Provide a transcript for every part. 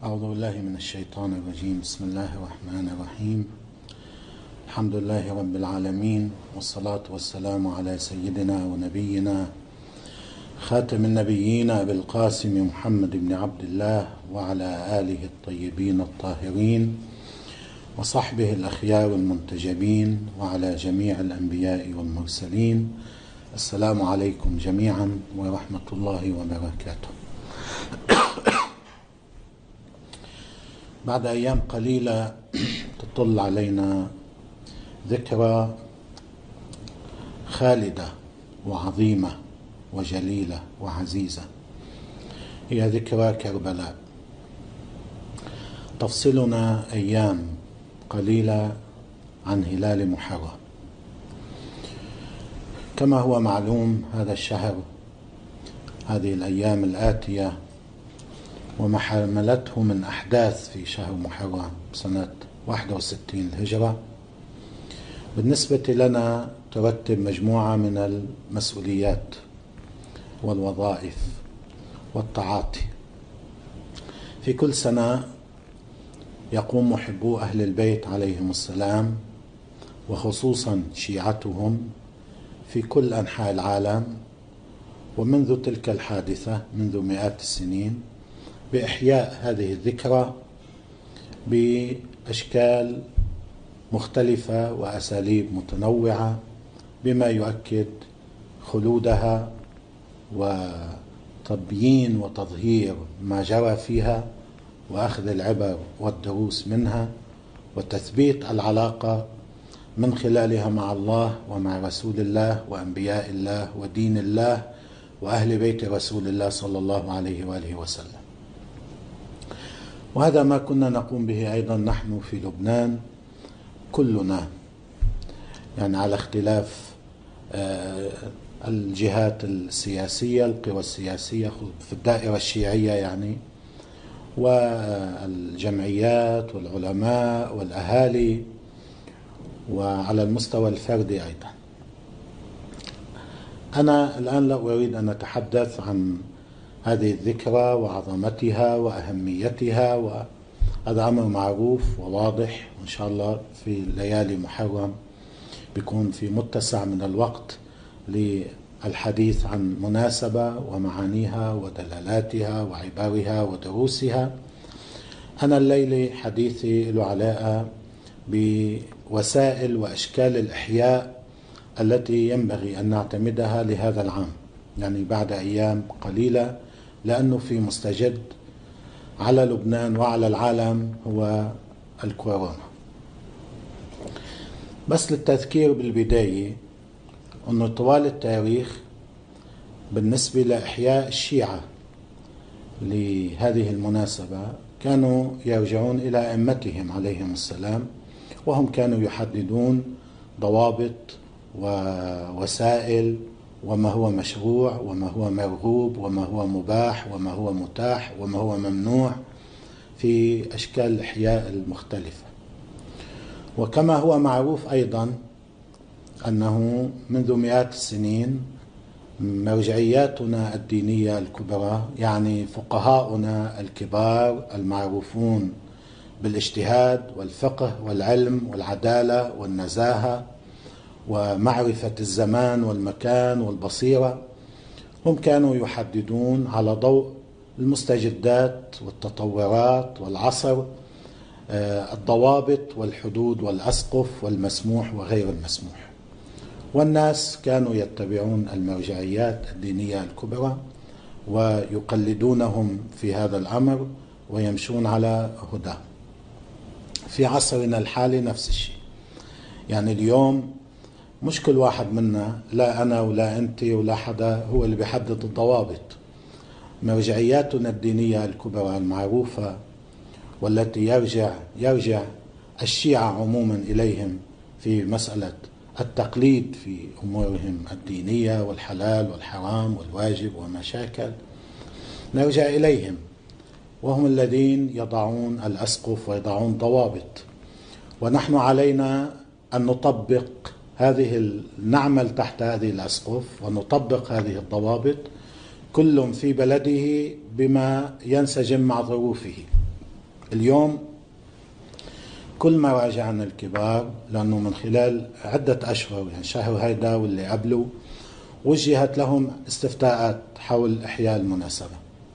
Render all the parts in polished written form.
أعوذ بالله من الشيطان الرجيم. بسم الله الرحمن الرحيم. الحمد لله رب العالمين، والصلاة والسلام على سيدنا ونبينا خاتم النبيين أبي القاسم محمد بن عبد الله وعلى آله الطيبين الطاهرين وصحبه الأخيار المنتجبين وعلى جميع الأنبياء والمرسلين. السلام عليكم جميعا ورحمة الله وبركاته. بعد أيام قليلة تطل علينا ذكرى خالدة وعظيمة وجليلة وعزيزة، هي ذكرى كربلاء. تفصلنا أيام قليلة عن هلال محرم. كما هو معلوم، هذا الشهر، هذه الأيام الآتية وما حملته من أحداث في شهر محرم سنة 61 الهجرة، بالنسبة لنا ترتب مجموعة من المسؤوليات والوظائف والتعاطي. في كل سنة يقوم محبو أهل البيت عليهم السلام، وخصوصا شيعتهم في كل أنحاء العالم، ومنذ تلك الحادثة منذ مئات السنين، بإحياء هذه الذكرى بأشكال مختلفة وأساليب متنوعة، بما يؤكد خلودها وتبيين وتظهير ما جرى فيها وأخذ العبر والدروس منها، وتثبيت العلاقة من خلالها مع الله ومع رسول الله وأنبياء الله ودين الله وأهل بيت رسول الله صلى الله عليه وآله وسلم. وهذا ما كنا نقوم به أيضا نحن في لبنان كلنا، يعني على اختلاف الجهات السياسية، القوى السياسية في الدائرة الشيعية يعني، والجمعيات والعلماء والأهالي، وعلى المستوى الفردي أيضا. أنا الآن لا أريد أن أتحدث عن هذه الذكرى وعظمتها وأهميتها، وهذا أمر معروف وواضح، وإن شاء الله في ليالي محرم بيكون في متسع من الوقت للحديث عن مناسبة ومعانيها ودلالاتها وعبارها ودروسها. أنا الليلة حديثي له علاقة بوسائل وأشكال الإحياء التي ينبغي أن نعتمدها لهذا العام، يعني بعد أيام قليلة، لأنه في مستجد على لبنان وعلى العالم هو الكورونا. بس للتذكير بالبداية أنه طوال التاريخ بالنسبة لإحياء الشيعة لهذه المناسبة كانوا يرجعون إلى أئمتهم عليهم السلام، وهم كانوا يحددون ضوابط ووسائل، وما هو مشروع وما هو مرغوب وما هو مباح وما هو متاح وما هو ممنوع في أشكال الإحياء المختلفة. وكما هو معروف أيضا أنه منذ مئات السنين مرجعياتنا الدينية الكبرى، يعني فقهاؤنا الكبار المعروفون بالاجتهاد والفقه والعلم والعدالة والنزاهة ومعرفة الزمان والمكان والبصيرة، هم كانوا يحددون على ضوء المستجدات والتطورات والعصر الضوابط والحدود والأسقف والمسموح وغير المسموح، والناس كانوا يتبعون المرجعيات الدينية الكبرى ويقلدونهم في هذا الأمر ويمشون على هداه. في عصرنا الحالي نفس الشيء، يعني اليوم مش كل واحد منا، لا أنا ولا أنت ولا حدا، هو اللي بيحدد الضوابط. مرجعياتنا الدينية الكبرى المعروفة والتي يرجع الشيعة عموما إليهم في مسألة التقليد في أمورهم الدينية والحلال والحرام والواجب ومشاكل، نرجع إليهم، وهم الذين يضعون الأسقف ويضعون ضوابط، ونحن علينا أن نطبق نعمل تحت هذه الأسقف ونطبق هذه الضوابط، كل في بلده بما ينسجم مع ظروفه. اليوم كل ما راجعنا الكبار، لأنه من خلال عدة أشهر يعني شهر هيدا واللي قبله وجهت لهم استفتاءات حول إحياء المناسبة،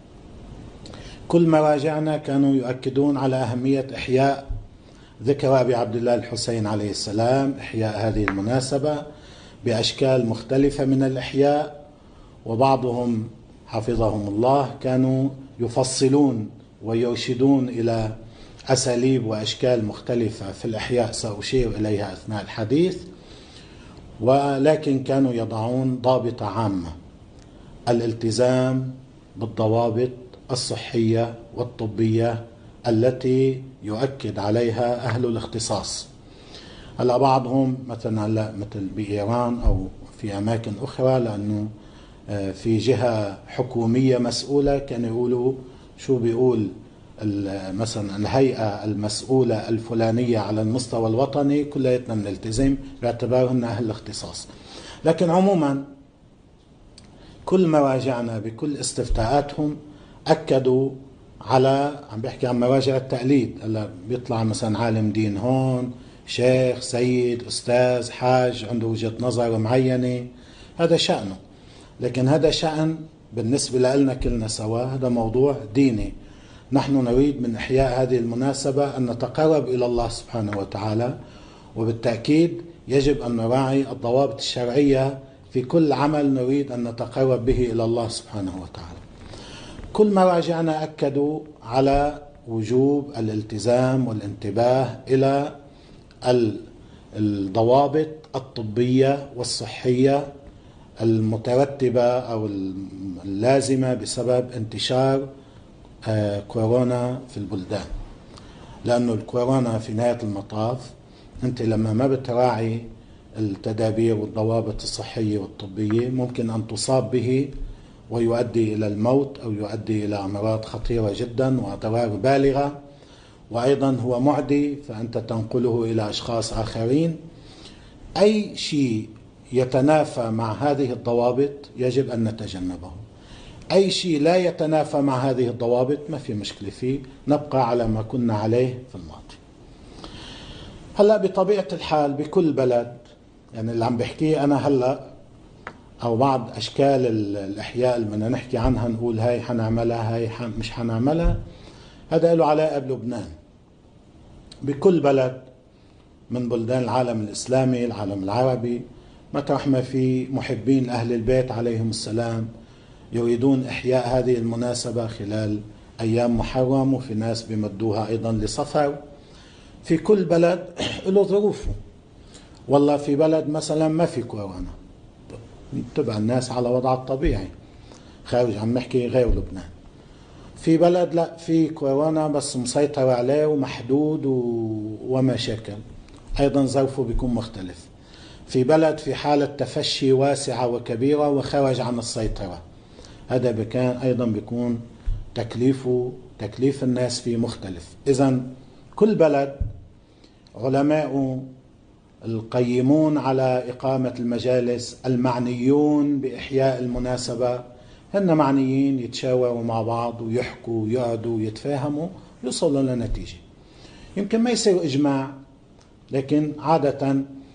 كل ما راجعنا كانوا يؤكدون على أهمية إحياء ذكرى أبي عبد الله الحسين عليه السلام، إحياء هذه المناسبة بأشكال مختلفة من الإحياء. وبعضهم حفظهم الله كانوا يفصلون ويرشدون إلى أساليب وأشكال مختلفة في الإحياء سأشير إليها أثناء الحديث، ولكن كانوا يضعون ضابط عامة: الالتزام بالضوابط الصحية والطبية التي يؤكد عليها أهل الاختصاص. هلا بعضهم مثلا مثل بإيران أو في أماكن أخرى، لأنه في جهة حكومية مسؤولة، كانوا يقولوا شو بيقول مثلا الهيئة المسؤولة الفلانية على المستوى الوطني كلياتنا بنلتزم باعتبارهم أهل الاختصاص. لكن عموما كل مراجعنا بكل استفتاءاتهم أكدوا على، عم بيحكي عن مراجع التقليد، هلا بيطلع مثلا عالم دين هون، شيخ، سيد، أستاذ، حاج، عنده وجهة نظر معينة، هذا شأنه. لكن هذا شأن بالنسبة لنا كلنا سوا، هذا موضوع ديني. نحن نريد من إحياء هذه المناسبة أن نتقرب إلى الله سبحانه وتعالى، وبالتأكيد يجب أن نراعي الضوابط الشرعية في كل عمل نريد أن نتقرب به إلى الله سبحانه وتعالى. كل ما راجعنا أكدوا على وجوب الالتزام والانتباه إلى الضوابط الطبية والصحية المترتبة أو اللازمة بسبب انتشار كورونا في البلدان. لأنه الكورونا في نهاية المطاف أنت لما ما بتراعي التدابير والضوابط الصحية والطبية ممكن أن تصاب به ويؤدي إلى الموت أو يؤدي إلى أمراض خطيرة جدا وأضرار بالغة، وأيضا هو معدي فأنت تنقله إلى أشخاص آخرين. أي شيء يتنافى مع هذه الضوابط يجب أن نتجنبه. أي شيء لا يتنافى مع هذه الضوابط ما في مشكلة فيه، نبقى على ما كنا عليه في الماضي. هلأ بطبيعة الحال بكل بلد، يعني اللي عم بحكيه أنا هلأ أو بعض أشكال الإحياء اللي بدنا نحكي عنها نقول هاي حنعملها هاي مش حنعملها، هذا له علاقة بلبنان. بكل بلد من بلدان العالم الإسلامي، العالم العربي، مطرح ما في محبين أهل البيت عليهم السلام يريدون إحياء هذه المناسبة خلال أيام محرم، وفي ناس بيمدوها أيضا لصفر. في كل بلد له ظروفه. والله في بلد مثلا ما في كورونا، تبع الناس على وضعها الطبيعي، خارج عم نحكي غير لبنان. في بلد لا في كورونا بس مسيطر عليه ومحدود ومشاكل، أيضا ظرفه بيكون مختلف. في بلد في حالة تفشي واسعة وكبيرة وخرج عن السيطرة، هذا بكان أيضا بيكون تكليف الناس فيه مختلف. إذن كل بلد علماء القيمون على إقامة المجالس المعنيون بإحياء المناسبة هن معنيين يتشاوروا مع بعض ويحكوا ويقعدوا ويتفاهموا ويوصلوا لنتيجة. يمكن ما يصير إجماع، لكن عادة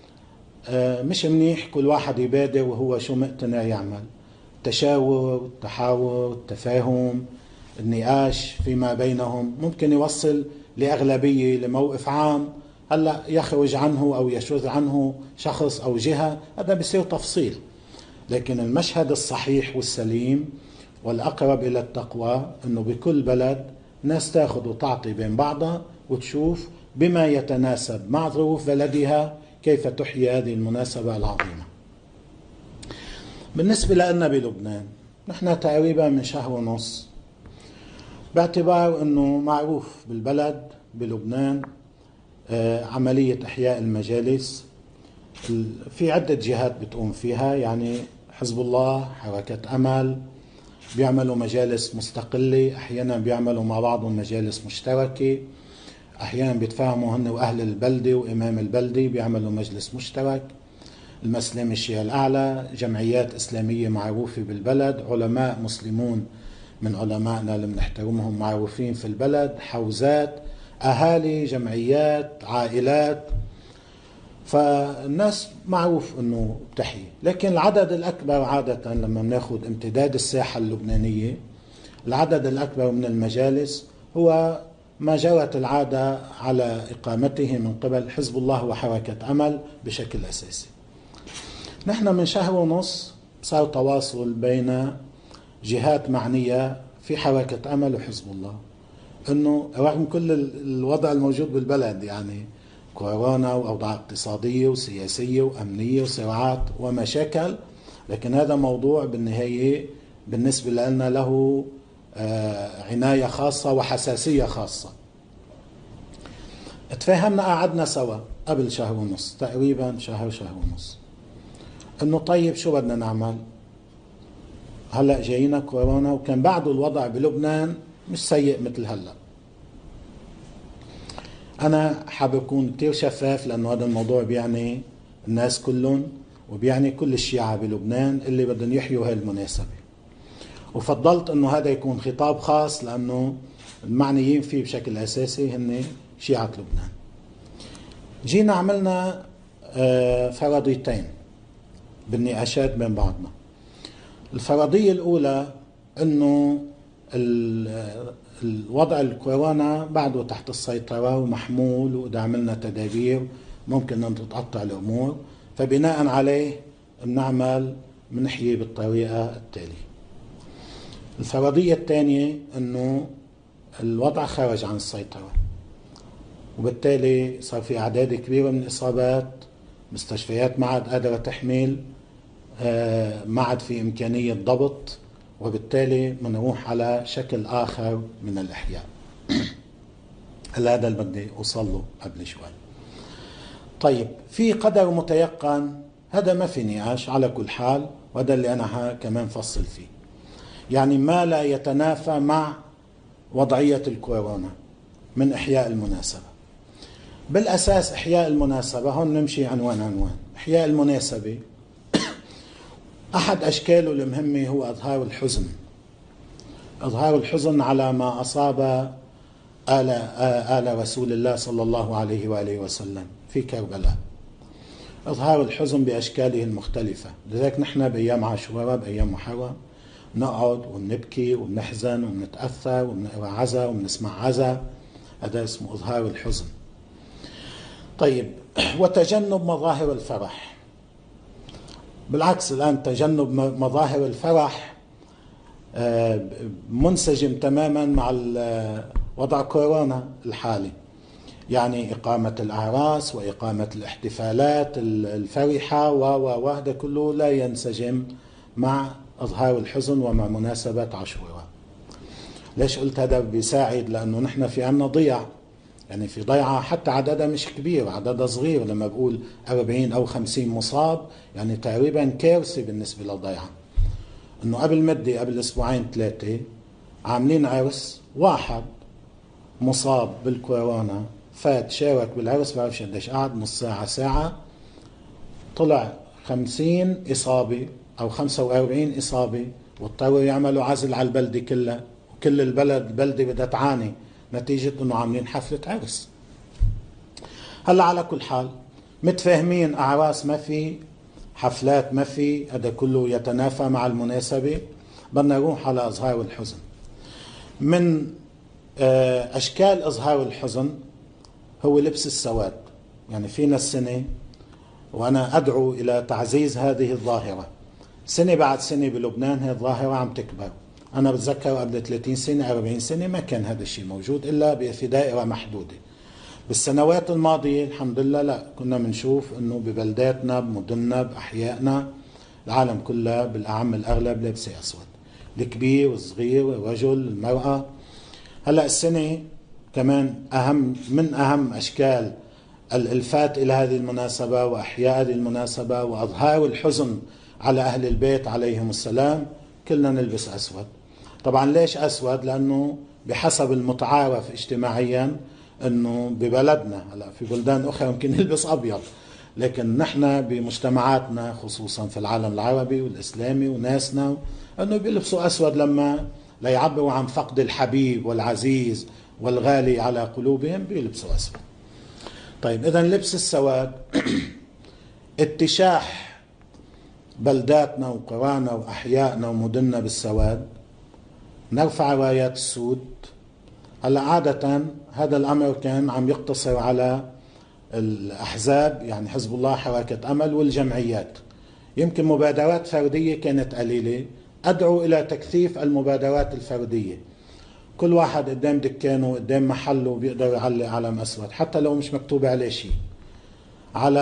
مش منيح كل واحد يبادر وهو شو مقتنع يعمل. تشاور، تحاور، تفاهم، النقاش فيما بينهم ممكن يوصل لأغلبية لموقف عام. هلأ يخرج عنه أو يشذ عنه شخص أو جهة، هذا بيصير تفصيل. لكن المشهد الصحيح والسليم والأقرب إلى التقوى أنه بكل بلد ناس تأخذ وتعطي بين بعضها وتشوف بما يتناسب مع ظروف بلدها كيف تحيي هذه المناسبة العظيمة. بالنسبة لنا بلبنان نحن تقريبا من شهر ونص، باعتبار أنه معروف بالبلد بلبنان عملية إحياء المجالس في عدة جهات بتقوم فيها. يعني حزب الله، حركة أمل بيعملوا مجالس مستقلة، أحيانا بيعملوا مع بعضهم مجالس مشتركة، أحيانا بيتفاهموا هن وأهل البلدة وإمام البلدة بيعملوا مجلس مشترك. المسلم الشيعي الأعلى، جمعيات إسلامية معروفة بالبلد، علماء مسلمون من علمائنا اللي بنحترمهم معروفين في البلد، حوزات أهالي، جمعيات، عائلات، فالناس معروف أنه بتحيي. لكن العدد الأكبر عادة لما بناخد امتداد الساحة اللبنانية، العدد الأكبر من المجالس هو ما جرت العادة على إقامته من قبل حزب الله وحركة أمل بشكل أساسي. نحن من شهر ونص صار تواصل بين جهات معنية في حركة أمل وحزب الله، أنه رغم كل الوضع الموجود بالبلد، يعني كورونا وأوضاع اقتصادية وسياسية وأمنية وصراعات ومشاكل، لكن هذا موضوع بالنهاية بالنسبة لنا له عناية خاصة وحساسية خاصة. اتفاهمنا، قعدنا سوا قبل شهر ونص تقريبا، شهر ونص، انه طيب شو بدنا نعمل هلأ؟ جاينا كورونا، وكان بعده الوضع بلبنان مش سيء مثل هلأ. أنا حابب أكون كتير شفاف، لأنه هذا الموضوع بيعني الناس كلهم، وبيعني كل الشيعة بلبنان اللي بدهم يحيوا هاي المناسبة. وفضلت أنه هذا يكون خطاب خاص، لأنه المعنيين فيه بشكل أساسي هن شيعة لبنان. جينا عملنا فرضيتين بالنقاشات بين بعضنا. الفرضية الأولى أنه الوضع الكورونا بعده تحت السيطرة ومحمول، وإذا عملنا تدابير ممكن أن تتقطع الأمور، فبناء عليه بنعمل منحيي بالطريقة التالية. الفرضية الثانية أنه الوضع خرج عن السيطرة، وبالتالي صار في أعداد كبيرة من الإصابات، مستشفيات ما عاد قادرة تحمل، ما عاد في إمكانية ضبط، وبالتالي بنروح على شكل آخر من الإحياء. هذا اللي بدي أوصل له قبل شوي. طيب، في قدر متيقن، هذا ما في نقاش على كل حال، وهذا اللي أنا كمان فصل فيه، يعني ما لا يتنافى مع وضعية الكورونا من إحياء المناسبة. بالأساس إحياء المناسبة، هون نمشي عنوان. إحياء المناسبة أحد أشكاله المهمة هو إظهار الحزن، إظهار الحزن على ما أصاب آل رسول الله صلى الله عليه وآله وسلم في كربلاء، إظهار الحزن بأشكاله المختلفة. لذلك نحن بأيام عاشوراء، بأيام محرم، نقعد ونبكي ونحزن ونتأثر ونقرأ عزا ونسمع عزا، هذا اسمه إظهار الحزن. طيب، وتجنب مظاهر الفرح. بالعكس، الآن تجنب مظاهر الفرح منسجم تماما مع وضع كورونا الحالي، يعني إقامة الأعراس وإقامة الاحتفالات الفرحة وهذا كله لا ينسجم مع إظهار الحزن ومع مناسبة عاشوراء. ليش قلت هذا بيساعد؟ لأنه نحن في عنا ضياع، يعني في ضيعة حتى عددها مش كبير، عددها صغير. لما بقول 40 أو 50 مصاب، يعني تقريبا كارثة بالنسبة للضيعة. إنه قبل أسبوعين 3 عاملين عرس، واحد مصاب بالكورونا فات شارك بالعرس، بعرفش قديش قعد، نص ساعة ساعة، طلع 50 إصابة أو 45 إصابة، واضطروا يعملوا عزل على البلدة كلها، وكل البلدة بدها تعاني نتيجة أنه عاملين حفلة عرس. هلا على كل حال متفاهمين، أعراس ما في، حفلات ما في، هذا كله يتنافى مع المناسبة. بدنا نروح على إظهار الحزن. من أشكال إظهار الحزن هو لبس السواد. يعني فينا السنة، وأنا أدعو إلى تعزيز هذه الظاهرة، سنة بعد سنة بلبنان هذه الظاهرة عم تكبر. أنا بتذكر قبل 30 سنة 40 سنة ما كان هذا الشيء موجود إلا في دائرة محدودة. بالسنوات الماضية الحمد لله لا، كنا بنشوف أنه ببلداتنا، بمدننا، بأحيائنا، العالم كلها بالأعم الأغلب لابسة أسود، الكبير والصغير، الرجل، المرأة. هلأ السنة كمان من أهم أشكال الإلفات إلى هذه المناسبة وأحياء هذه المناسبة وأظهار الحزن على أهل البيت عليهم السلام، كلنا نلبس أسود. طبعا ليش أسود؟ لأنه بحسب المتعارف اجتماعيا أنه ببلدنا، هلا في بلدان أخرى يمكن نلبس أبيض، لكن نحن بمجتمعاتنا خصوصا في العالم العربي والإسلامي وناسنا أنه بيلبسوا أسود لما لا يعبروا عن فقد الحبيب والعزيز والغالي على قلوبهم بيلبسوا أسود. طيب إذن لبس السواد اتشاح بلداتنا وقرانا وأحيائنا ومدننا بالسواد، نرفع رايات السود. هلا عادة هذا الأمر كان عم يقتصر على الأحزاب، يعني حزب الله، حركة أمل، والجمعيات. يمكن مبادرات فردية كانت قليلة. أدعو إلى تكثيف المبادرات الفردية، كل واحد قدام دكانه قدام محله بيقدر يعلق علم أسود حتى لو مش مكتوب عليه شيء، على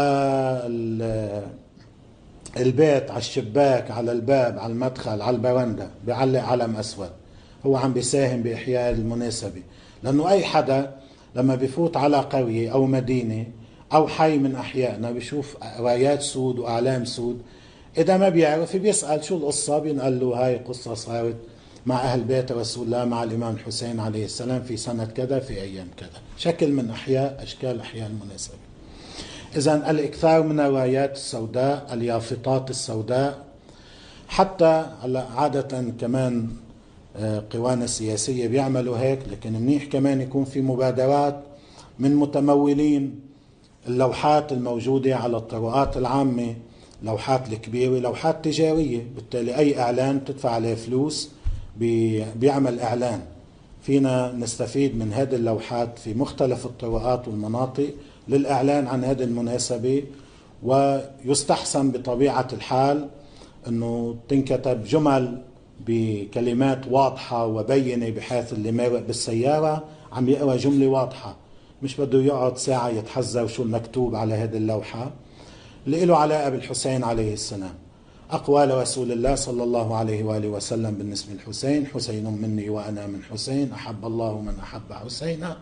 البيت، على الشباك، على الباب، على المدخل، على البرندة بيعلق علم أسود. هو عم بيساهم بإحياء المناسبة، لأنه أي حدا لما بيفوت على قرية أو مدينة أو حي من أحيائنا بيشوف رايات سود وأعلام سود، إذا ما بيعرف بيسأل شو القصة، بينقال له هاي قصة صارت مع أهل بيت رسول الله، مع الإمام الحسين عليه السلام في سنة كذا في أيام كذا. شكل من أشكال أحياء المناسبة. إذن الإكثار من الرايات السوداء، اليافطات السوداء. حتى عادة كمان قوانا السياسية بيعملوا هيك، لكن منيح كمان يكون في مبادرات من متمولين اللوحات الموجودة على الطرقات العامة، لوحات الكبيرة، لوحات تجارية، بالتالي أي إعلان تدفع عليه فلوس بيعمل إعلان. فينا نستفيد من هذه اللوحات في مختلف الطرقات والمناطق للإعلان عن هذه المناسبة. ويستحسن بطبيعة الحال أنه تنكتب جمل بكلمات واضحة وبينة، بحيث اللي مارق بالسيارة عم يقرأ جملة واضحة، مش بده يقعد ساعة يتحذر شو المكتوب على هذه اللوحة. اللي له علاقة بالحسين عليه السلام، أقوال رسول الله صلى الله عليه وآله وسلم بالنسبة للحسين: حسين مني وأنا من حسين، أحب الله من أحب حسينا.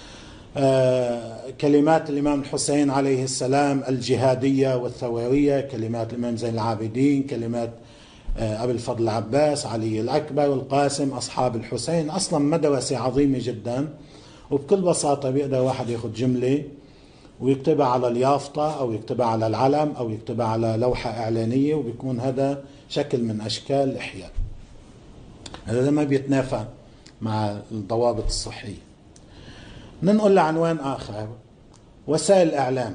كلمات الإمام الحسين عليه السلام الجهادية والثورية، كلمات الإمام زين العابدين، كلمات أبي الفضل العباس، علي الأكبر، القاسم، أصحاب الحسين. أصلا مدرسة عظيمة جدا، وبكل بساطة بيقدر واحد ياخد جملة ويكتبها على اليافطة أو يكتبها على العلم أو يكتبها على لوحة إعلانية، وبيكون هذا شكل من أشكال الإحياء. هذا ما بيتنافى مع الضوابط الصحية. ننقل لعنوان آخر: وسائل الإعلام.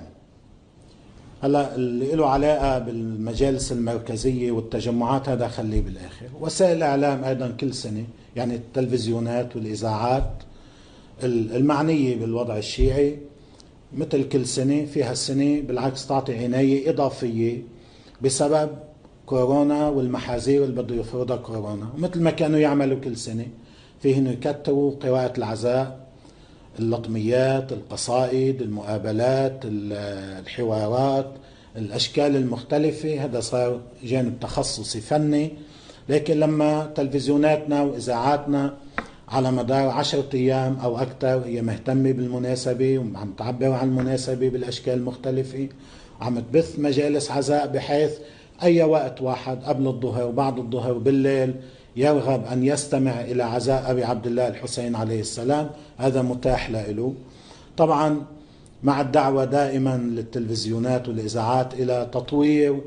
هلا اللي له علاقة بالمجالس المركزية والتجمعات هذا خليه بالآخر. وسائل الإعلام أيضا كل سنة، يعني التلفزيونات والإذاعات المعنية بالوضع الشيعي، مثل كل سنة في هالسنة بالعكس تعطي عناية إضافية بسبب كورونا والمحاذير اللي بده يفرضها كورونا. ومثل ما كانوا يعملوا كل سنة، فيه انه يكتروا قراءة العزاء، اللطميات، القصائد، المقابلات، الحوارات، الأشكال المختلفة. هذا صار جانب تخصصي فني. لكن لما تلفزيوناتنا وإذاعاتنا على مدار 10 أيام أو أكثر هي مهتمة بالمناسبة وعم تعبر عن المناسبة بالأشكال المختلفة، وعم تبث مجالس عزاء بحيث أي وقت واحد قبل الظهر وبعد الظهر بالليل يرغب أن يستمع إلى عزاء أبي عبد الله الحسين عليه السلام، هذا متاح له. طبعا مع الدعوة دائما للتلفزيونات والإذاعات إلى تطوير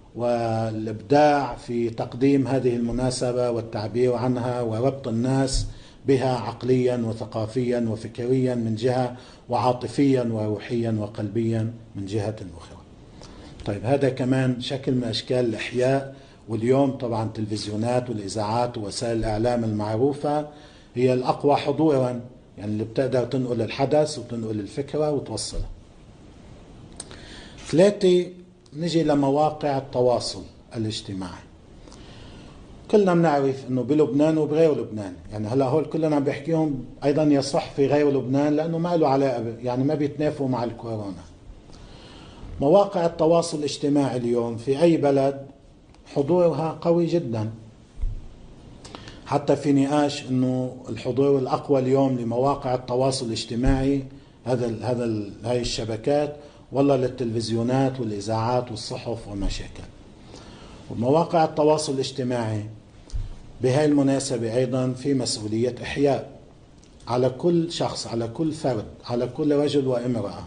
والإبداع في تقديم هذه المناسبة والتعبير عنها وربط الناس بها عقليا وثقافيا وفكريا من جهة، وعاطفيا وروحيا وقلبيا من جهة أخرى. طيب هذا كمان شكل من أشكال الإحياء. واليوم طبعا التلفزيونات والإذاعات ووسائل الإعلام المعروفة هي الأقوى حضورا، يعني اللي بتقدر تنقل الحدث وتنقل الفكرة وتوصلها. 3، نجي لمواقع التواصل الاجتماعي. كلنا بنعرف انه بلبنان وبغير لبنان، يعني هلا هول كلنا عم بحكيهم ايضا يصح في غير لبنان لانه ما له علاقه، يعني ما بيتنافوا مع الكورونا. مواقع التواصل الاجتماعي اليوم في اي بلد حضورها قوي جدا، حتى في نقاش انه الحضور الاقوى اليوم لمواقع التواصل الاجتماعي هاي الشبكات، والله للتلفزيونات والاذاعات والصحف وما شابه. ومواقع التواصل الاجتماعي بهاي المناسبة أيضا في مسؤولية إحياء على كل شخص، على كل فرد، على كل رجل وامرأة.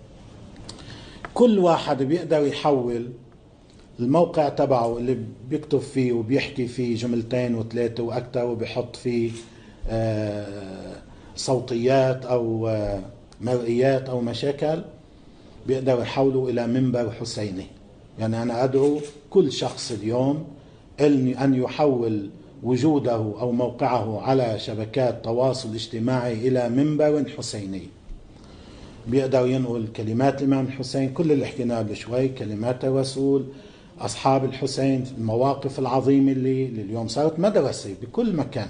كل واحد بيقدر يحول الموقع تبعه اللي بيكتب فيه وبيحكي فيه جملتين وثلاثة وأكثر وبيحط فيه صوتيات أو مرئيات أو مشاكل، بيقدروا يحولوا إلى منبر حسيني. يعني أنا أدعو كل شخص اليوم أن يحول وجوده أو موقعه على شبكات تواصل اجتماعي إلى منبر حسيني، بيقدر ينقل كلمات الإمام الحسين، كل اللي حكيناه بشوي، كلمات الرسول، أصحاب الحسين، المواقف العظيمة اللي اليوم صارت مدرسة بكل مكان،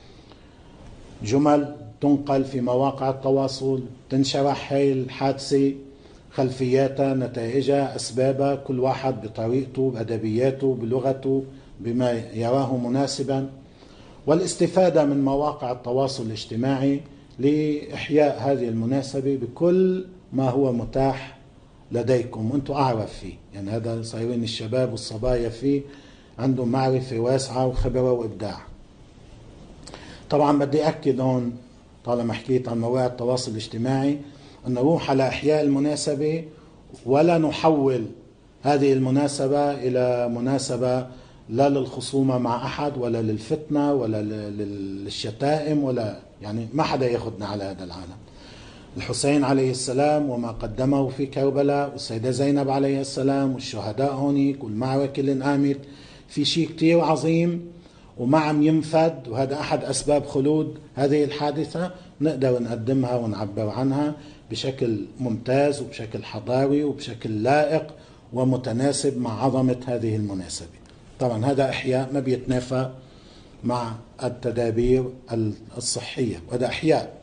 جمل تنقل في مواقع التواصل، تنشرح هاي الحادثة، خلفياتها، نتائجها، أسبابها، كل واحد بطريقته، بأدبياته، بلغته، بما يراه مناسبا، والاستفادة من مواقع التواصل الاجتماعي لإحياء هذه المناسبة بكل ما هو متاح لديكم وأنتم أعرف فيه. يعني هذا صايرين الشباب والصبايا فيه عندهم معرفة واسعة وخبرة وإبداع. طبعا بدي أكد هون طالما حكيت عن مواقع التواصل الاجتماعي أن نروح على إحياء المناسبة ولا نحول هذه المناسبة إلى مناسبة لا للخصومة مع أحد ولا للفتنة ولا للشتائم، ولا يعني ما حدا ياخدنا على هذا العالم. الحسين عليه السلام وما قدمه في كربلاء، والسيدة زينب عليه السلام، والشهداء هونيك، والمعركة اللي انقامت، في شيء كتير عظيم وما عم ينفد، وهذا أحد أسباب خلود هذه الحادثة. نقدر نقدمها ونعبر عنها بشكل ممتاز وبشكل حضاري وبشكل لائق ومتناسب مع عظمة هذه المناسبة. طبعا هذا إحياء ما بيتنافى مع التدابير الصحية، وهذا إحياء.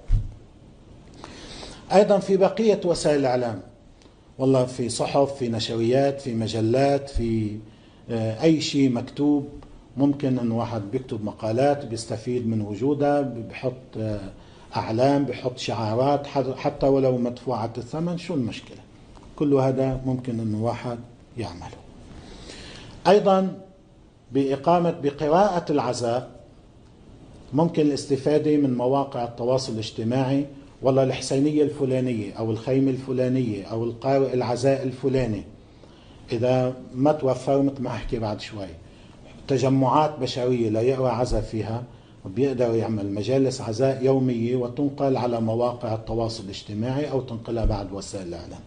أيضا في بقية وسائل الإعلام، والله في صحف، في نشريات، في مجلات، في أي شيء مكتوب، ممكن أن واحد بيكتب مقالات بيستفيد من وجودها، بيحط أعلام، بيحط شعارات حتى ولو مدفوعة الثمن، شو المشكلة؟ كل هذا ممكن أن واحد يعمله. أيضا بقراءة العزاء ممكن الاستفادة من مواقع التواصل الاجتماعي، والله الحسينية الفلانية أو الخيمة الفلانية أو القارئ العزاء الفلاني، إذا ما توفر مثل ما أحكي بعد شوي تجمعات بشرية لا يقرأ عزاء فيها، بيقدر يعمل مجالس عزاء يومية وتنقل على مواقع التواصل الاجتماعي أو تنقلها بعد وسائل الإعلام.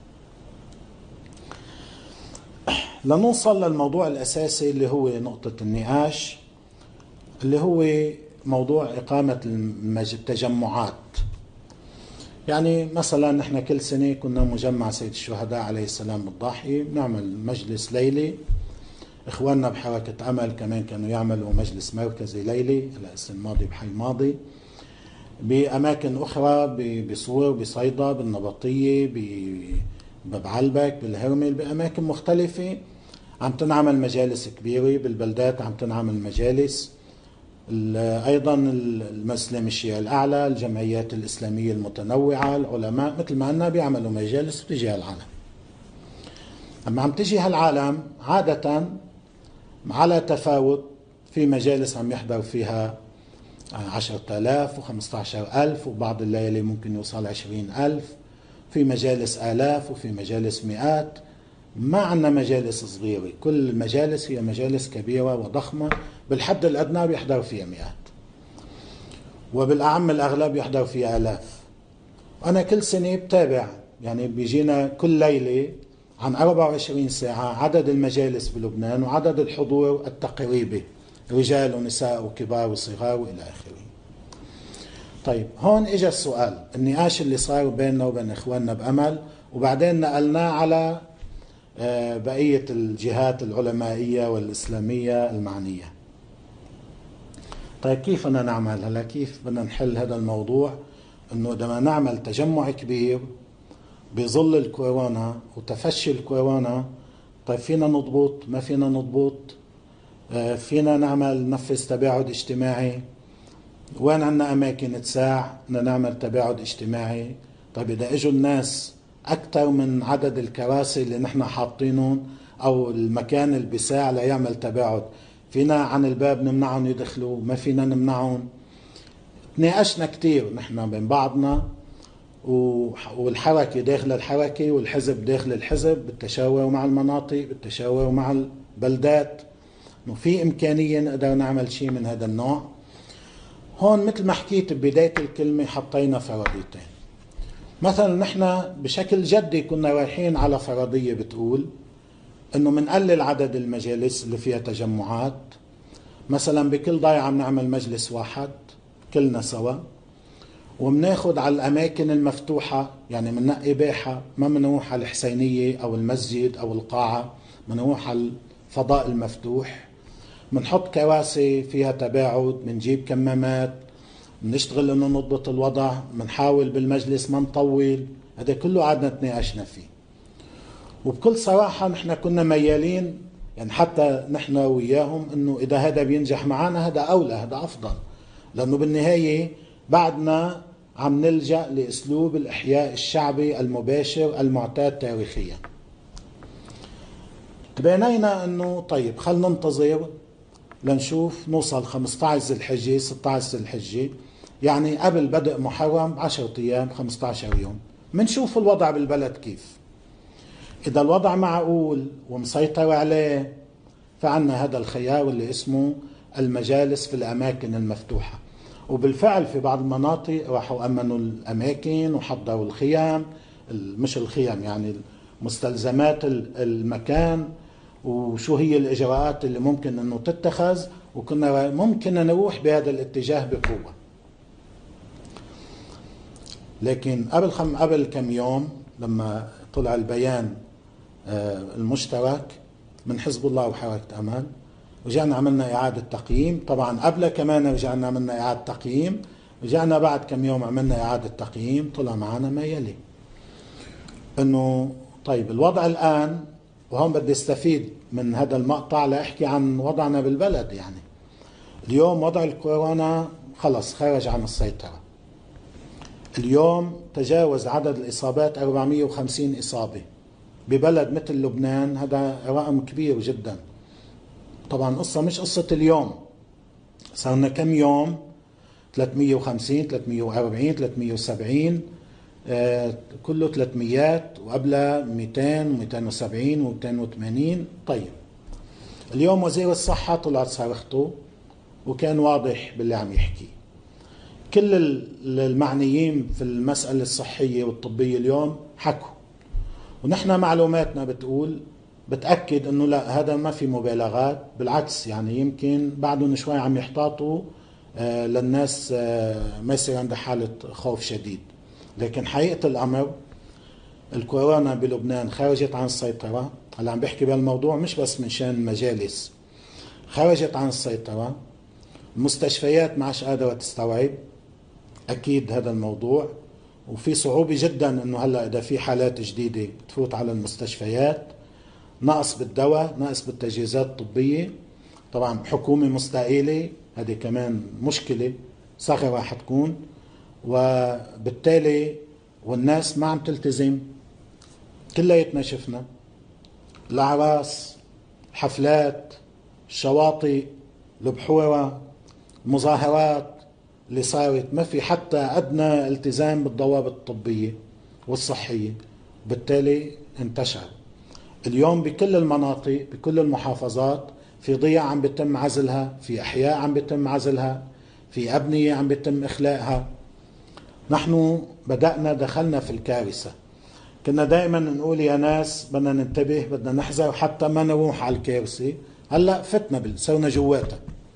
لنوصل للموضوع الأساسي اللي هو نقطة النقاش، اللي هو موضوع إقامة التجمعات. يعني مثلا نحن كل سنة كنا مجمع سيد الشهداء عليه السلام بالضاحية بنعمل مجلس ليلي، إخواننا بحركة أمل كمان كانوا يعملوا مجلس مركزي ليلي الأسبوع الماضي بحي ماضي، بأماكن أخرى بصور، بصيدا، بالنبطية، ببعلبك، بالهرمل، بأماكن مختلفة عم تنعمل مجالس كبيرة، بالبلدات عم تنعمل مجالس. أيضا المسلم الشيعي الأعلى، الجمعيات الإسلامية المتنوعة، العلماء، مثل ما قلنا بيعملوا مجالس بتجي العالم. أما عم تجي هالعالم عادة على تفاوت، في مجالس عم يحضر فيها 10,000 و15,000 وبعض الليالي ممكن يوصل 20,000، في مجالس آلاف وفي مجالس مئات، ما عندنا مجالس صغيرة، كل المجالس هي مجالس كبيرة وضخمة، بالحد الأدنى بيحضر فيها مئات وبالأعم الأغلب يحضر فيها آلاف. أنا كل سنة بتابع، يعني بيجينا كل ليلة عن 24 ساعة عدد المجالس بلبنان وعدد الحضور التقريبي، رجال ونساء وكبار وصغار وإلى آخره. طيب هون إجا السؤال، النقاش اللي صار بيننا وبين إخواننا بأمل، وبعدين نقلناه على بقية الجهات العلمائية والإسلامية المعنية. طيب كيف بدنا نعمل هلا؟ كيف بدنا نحل هذا الموضوع؟ إنه لما نعمل تجمع كبير بظل الكورونا وتفشي الكورونا، طيب فينا نضبط؟ ما فينا نضبط؟ فينا ننفذ تباعد اجتماعي؟ وين عنا أماكن تساع بدنا نعمل تباعد اجتماعي؟ طيب إذا إجوا الناس أكثر من عدد الكراسي اللي نحن حاطينهم أو المكان اللي بيساع ليعمل تباعد، فينا عن الباب نمنعهم يدخلوا؟ ما فينا نمنعهم. تناقشنا كتير نحن بين بعضنا، والحركة داخل الحركة والحزب داخل الحزب، بالتشاور مع المناطق، بالتشاور مع البلدات، إنه في إمكانية نقدر نعمل شيء من هذا النوع. هون مثل ما حكيت ببداية الكلمة حطينا فرضيتين. مثلا نحن بشكل جدي كنا رايحين على فرضية بتقول انه منقلل عدد المجالس اللي فيها تجمعات، مثلا بكل ضيعة بنعمل مجلس واحد كلنا سوا، ومناخد على الأماكن المفتوحة، يعني مننقي باحة، ما منروح على الحسينية أو المسجد أو القاعة، منروح على الفضاء المفتوح، منحط كراسي فيها تباعد، منجيب كمامات، منشتغل انه نضبط الوضع، منحاول بالمجلس ما نطول. هذا كله قعدنا تناقشنا فيه، وبكل صراحة نحن كنا ميالين، يعني حتى نحن وياهم، انه اذا هذا بينجح معنا هذا اولى، هذا افضل، لانه بالنهاية بعدنا عم نلجأ لاسلوب الاحياء الشعبي المباشر المعتاد تاريخيا. تبينينا انه طيب خلنا ننتظر لنشوف نوصل 15 ذي الحجة 16 ذي الحجة، يعني قبل بدء محرم 10 ايام 15 يوم، منشوف الوضع بالبلد كيف. اذا الوضع معقول ومسيطر عليه فعنا هذا الخيار اللي اسمه المجالس في الاماكن المفتوحة. وبالفعل في بعض المناطق راحوا امنوا الاماكن وحضروا الخيام، مش الخيام يعني مستلزمات المكان، وشو هي الإجراءات اللي ممكن أنه تتخذ، وكنا ممكن نروح بهذا الاتجاه بقوة. لكن قبل كم يوم لما طلع البيان المشترك من حزب الله وحركة أمل، رجعنا عملنا إعادة تقييم. طبعا قبل كمان رجعنا عملنا إعادة تقييم، رجعنا بعد كم يوم عملنا إعادة تقييم، طلع معنا ما يلي أنه طيب الوضع الآن، وهون بدي استفيد من هذا المقطع لأحكي عن وضعنا بالبلد. يعني اليوم وضع الكورونا خلص خرج عن السيطرة. اليوم تجاوز عدد الإصابات 450 إصابة ببلد مثل لبنان، هذا رقم كبير جدا. طبعا قصة مش قصة اليوم، صارنا كم يوم 350 340 370 كله 300 وقبلها 200 270 و280. طيب اليوم وزير الصحة طلعت صرخته وكان واضح باللي عم يحكي. كل المعنيين في المسألة الصحية والطبية اليوم حكوا، ونحن معلوماتنا بتأكد انه لا، هذا ما في مبالغات، بالعكس يعني يمكن بعدهم شوي عم يحتاطوا للناس ما يصير عندها حالة خوف شديد. لكن حقيقة الأمر الكورونا بلبنان خرجت عن السيطرة. هلا عم بحكي بهالموضوع مش بس من شان المجالس، خرجت عن السيطرة. المستشفيات ما عادش قادرة تستوعب أكيد هذا الموضوع، وفي صعوبة جدا إنه هلا إذا في حالات جديدة تفوت على المستشفيات. نقص بالدواء، نقص بالتجهيزات الطبية. طبعا حكومة مستقيلة، هذه كمان مشكلة صغيرة حتكون، وبالتالي والناس ما عم تلتزم. كلياتنا شفنا الأعراس، حفلات، الشواطئ، البحورة، المظاهرات اللي صارت، ما في حتى أدنى التزام بالضوابط الطبية والصحية، بالتالي انتشر. اليوم بكل المناطق بكل المحافظات في ضياع عم بيتم عزلها، في أحياء عم بيتم عزلها، في أبنية عم بيتم إخلاءها. نحن دخلنا في الكارثة. كنا دائما نقول يا ناس بدنا ننتبه، بدنا نحذر حتى ما نروح على الكارثة. هلأ فتنا صرنا جواتها.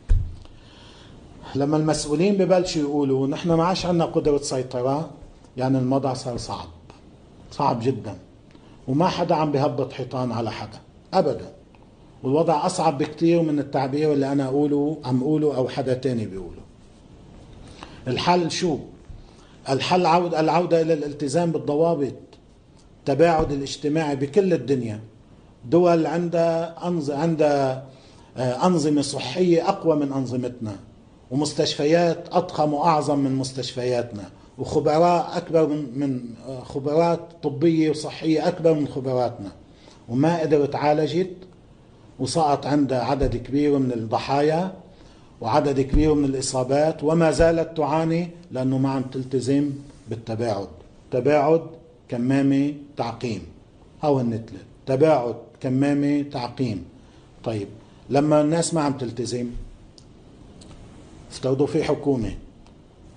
لما المسؤولين ببلشوا يقولوا نحن ما عادش عندنا قدرة سيطرة، يعني الموضوع صار صعب جدا، وما حدا عم بيهبط حيطان على حدا أبدا. والوضع أصعب بكتير من التعبير اللي أنا عم أقوله أو حدا تاني بيقوله. الحل شو؟ الحل العودة إلى الالتزام بالضوابط، التباعد الاجتماعي بكل الدنيا. دول عندها أنظمة صحية أقوى من أنظمتنا، ومستشفيات أضخم وأعظم من مستشفياتنا، وخبراء أكبر من خبرات طبية وصحية أكبر من خبراتنا، وما قدرت عالجت، وسقط عندها عدد كبير من الضحايا وعدد كبير من الإصابات، وما زالت تعاني لأنه ما عم تلتزم بالتباعد. تباعد، كمامة، تعقيم، أو النتلة. تباعد، كمامة، تعقيم. طيب لما الناس ما عم تلتزم، افترضوا في حكومة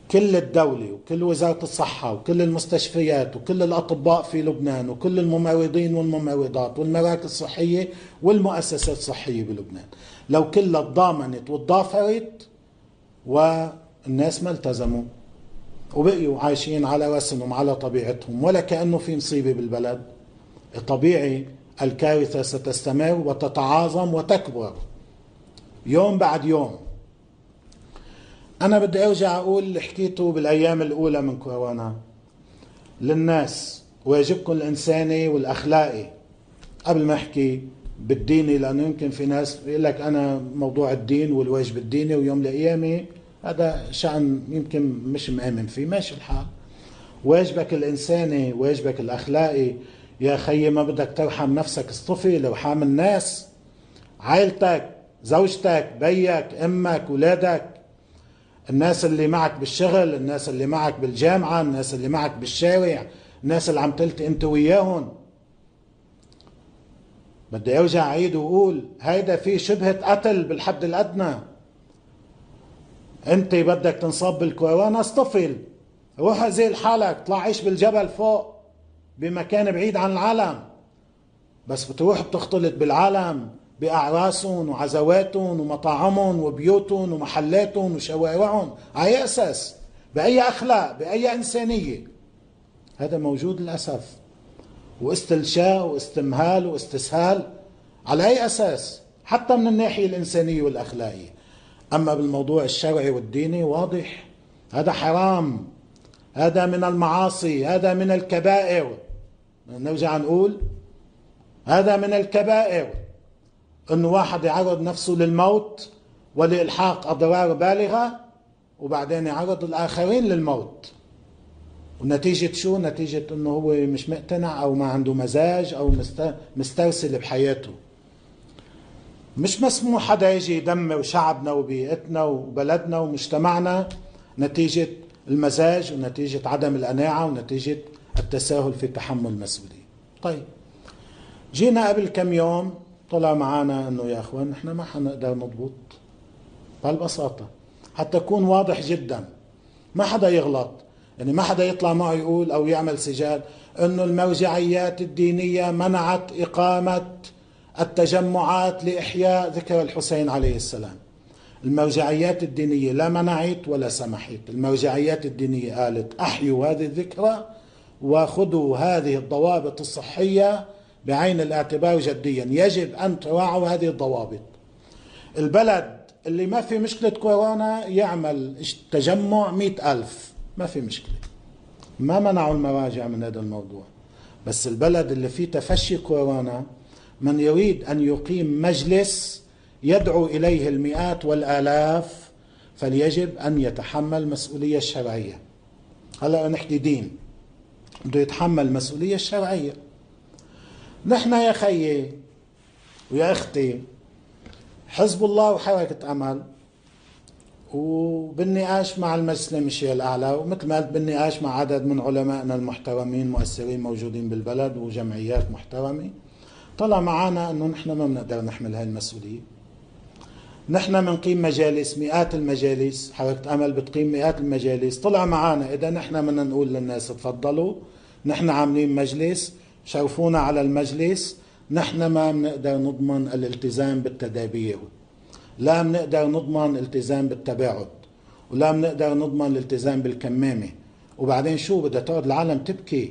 كل الدولة وكل وزارة الصحة وكل المستشفيات وكل الأطباء في لبنان وكل الممرضين والممرضات والمراكز الصحية والمؤسسات الصحية بلبنان، لو كلها تضامنت وتضافرت والناس ما التزموا وبقيوا عايشين على رسمهم على طبيعتهم ولا كأنه في مصيبة بالبلد، طبيعي الكارثة ستستمر وتتعاظم وتكبر يوم بعد يوم. أنا بدي أرجع أقول اللي حكيته بالأيام الأولى من كورونا للناس، واجبكم الإنساني والأخلاقي قبل ما أحكي بالديني، لأنه يمكن في ناس يقول لك أنا موضوع الدين والواجب الديني ويوم القيامة هذا شأن يمكن مش مآمن فيه، ماشي الحال. واجبك الإنساني واجبك الأخلاقي يا خيي، ما بدك ترحم نفسك اصطفي لرحام الناس، عائلتك، زوجتك، بيك، أمك، ولادك، الناس اللي معك بالشغل، الناس اللي معك بالجامعة، الناس اللي معك بالشارع، الناس اللي عم تلتقي انت وياهم. بدي ارجع اعيد واقول هيدا في شبهة قتل بالحد الادنى. انت بدك تنصاب بالكورونا اصطفل، روح اعزل حالك، طلع عيش بالجبل فوق بمكان بعيد عن العالم، بس بتروح بتختلط بالعالم بأعراسهم وعزواتهم ومطاعمهم وبيوتهم ومحلاتهم وشوارعهم، على أي أساس؟ بأي أخلاق؟ بأي إنسانية؟ هذا موجود للأسف، واستلشاء واستمهال واستسهال على أي أساس؟ حتى من الناحية الإنسانية والأخلاقية. أما بالموضوع الشرعي والديني واضح، هذا حرام، هذا من المعاصي، هذا من الكبائر. نرجع نقول هذا من الكبائر، انه واحد يعرض نفسه للموت ولإلحاق اضرار بالغة وبعدين يعرض الاخرين للموت، ونتيجة شو؟ نتيجة انه هو مش مقتنع او ما عنده مزاج او مسترسل بحياته. مش مسموح حدا يجي يدمر شعبنا وبيئتنا وبلدنا ومجتمعنا نتيجة المزاج ونتيجة عدم القناعة ونتيجة التساهل في تحمل المسؤولية. طيب، جينا قبل كم يوم طلع معانا انه يا اخوان نحن ما حنقدر نضبط بهالبساطة، حتى يكون واضح جدا، ما حدا يغلط، يعني ما حدا يطلع معه يقول او يعمل سجال انه المرجعيات الدينية منعت اقامة التجمعات لإحياء ذكرى الحسين عليه السلام. المرجعيات الدينية لا منعت ولا سمحت، المرجعيات الدينية قالت أحيوا هذه الذكرى وخذوا هذه الضوابط الصحية بعين الاعتبار جديا، يجب أن تراعوا هذه الضوابط. البلد اللي ما في مشكلة كورونا يعمل تجمع 100,000 ما في مشكلة، ما منعوا المراجع من هذا الموضوع. بس البلد اللي فيه تفشي كورونا، من يريد أن يقيم مجلس يدعو إليه المئات والآلاف فليجب أن يتحمل مسؤولية الشرعية. هلأ نحكي دين، بده يتحمل المسؤولية الشرعية. نحن يا خيي ويا أختي حزب الله وحركة أمل وبالنقاش مع المجلس الإمشية الأعلى، ومثل ما قلت بالنقاش مع عدد من علمائنا المحترمين مؤثرين موجودين بالبلد وجمعيات محترمة، طلع معنا أنه نحن ما بنقدر نحمل هاي المسؤولية. نحن بنقيم مجالس، مئات المجالس، حركة أمل بتقيم مئات المجالس. طلع معنا إذا نحن بدنا نقول للناس تفضلوا نحن عاملين مجلس شرفونا على المجلس، نحن ما بنقدر نضمن الالتزام بالتدابير، لا بنقدر نضمن الالتزام بالتباعد، ولا بنقدر نضمن الالتزام بالكمامة. وبعدين شو بدها تقعد العالم تبكي؟